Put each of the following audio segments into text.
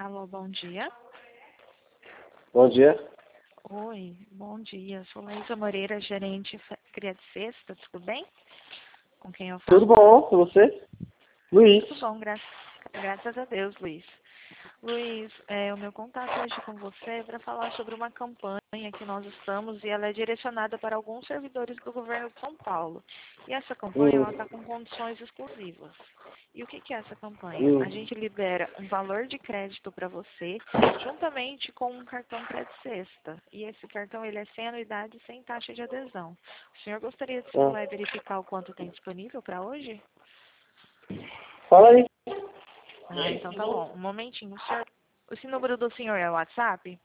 Alô, bom dia. Bom dia. Oi, bom dia. Sou Laísa Moreira, gerente Cria de Cesta, tudo bem? Com quem eu falo? Tudo bom com você? Luiz. Tudo bom, graças a Deus, Luiz. Luiz, o meu contato hoje com você é para falar sobre uma campanha que nós estamos e ela é direcionada para alguns servidores do governo de São Paulo. E essa campanha ela está com condições exclusivas. E o que é essa campanha? A gente libera um valor de crédito para você, juntamente com um cartão crédito sexta. E esse cartão ele é sem anuidade e sem taxa de adesão. O senhor gostaria de simular e verificar o quanto tem disponível para hoje? Fala aí. Ah, então tá bom. Um momentinho. Esse número do senhor é o WhatsApp?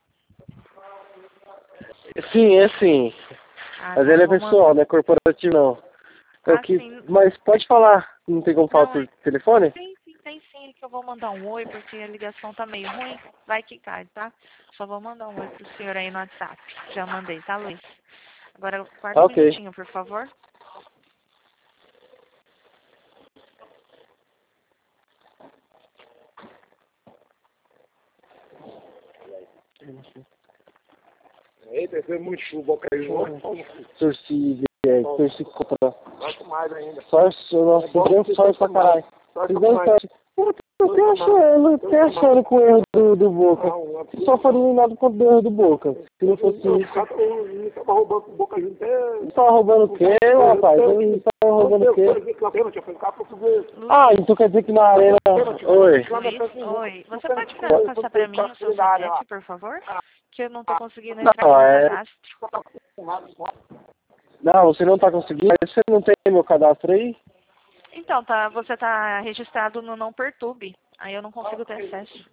Sim, é sim. Ah, Mas tá. ele é pessoal, não é corporativo não. Sim. Mas pode falar. Não tem como falar Não, por telefone? sim, tem sim, que eu vou mandar um oi, porque a ligação tá meio ruim. Vai que cai, tá? Só vou mandar um oi pro senhor aí no WhatsApp. Já mandei, tá, Luiz? Agora, guarda Tá um ok. minutinho, por favor. Eita, foi muito chuva, caiu. Torci contra. Gosto mais ainda. Sorte, nossa, deu sorte pra caralho. Deu sorte. Eu tô achando com o erro do Boca. Só foi eliminado com o erro do Boca. Se não fosse isso. Ele tava roubando com boca junto. Ele tava roubando o quê, rapaz? Ele tava roubando o quê? Ah, então quer dizer que na arena... Oi. Luiz, oi. Você pode passar pra mim o seu CPF, por favor? Que eu não tô conseguindo entrar Não, no cadastro. Não, você não tá conseguindo? Você não tem meu cadastro aí? Então, você tá registrado no Não Perturbe. Aí eu não consigo ter acesso.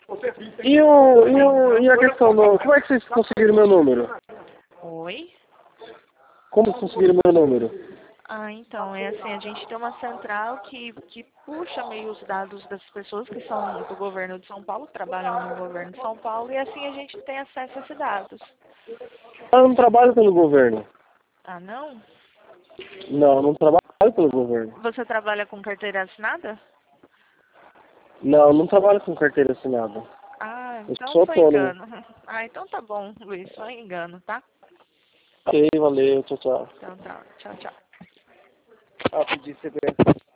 E a questão do... Como é que vocês conseguiram meu número? Oi? Como vocês conseguiram meu número? Ah, então, é assim, a gente tem uma central que puxa meio os dados das pessoas que são do governo de São Paulo, que trabalham no governo de São Paulo, e assim a gente tem acesso a esses dados. Eu não trabalho pelo governo. Ah, não? Não, não trabalho pelo governo. Você trabalha com carteira assinada? Não, não trabalho com carteira assinada. Ah, Eu então sou foi autônomo. engano. Ah, então tá bom, Luiz, foi engano, tá? Ok, valeu, tchau, tchau. Então tá, tchau, tchau. Ah, pedi CPF.